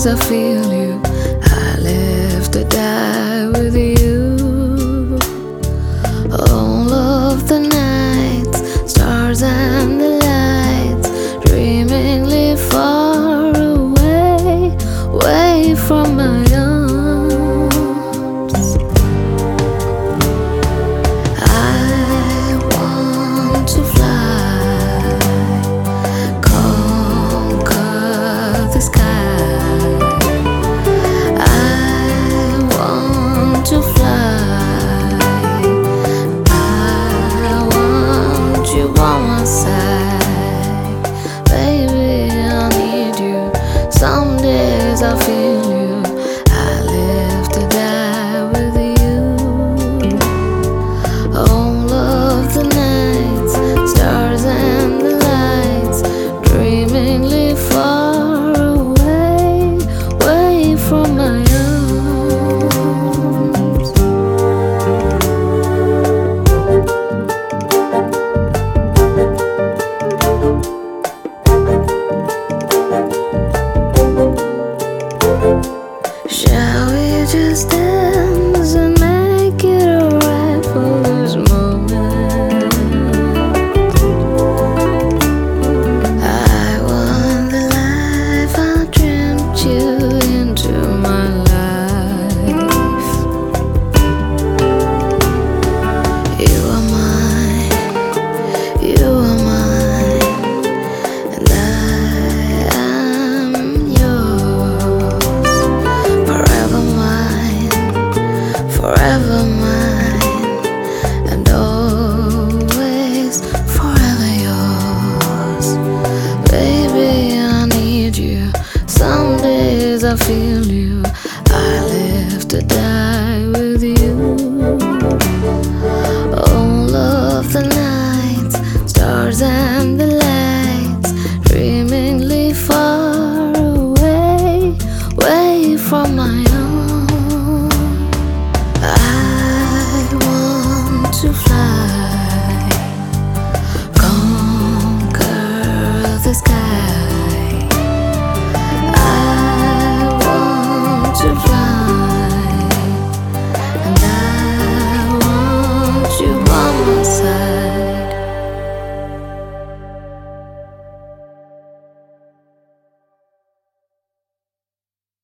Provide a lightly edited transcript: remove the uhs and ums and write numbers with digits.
as I feel you, I live to die with you. All of the nights, stars and the lights, dreamingly far away, away from my arms. I want to fly, conquer the sky. I want to fly, I want you by my side.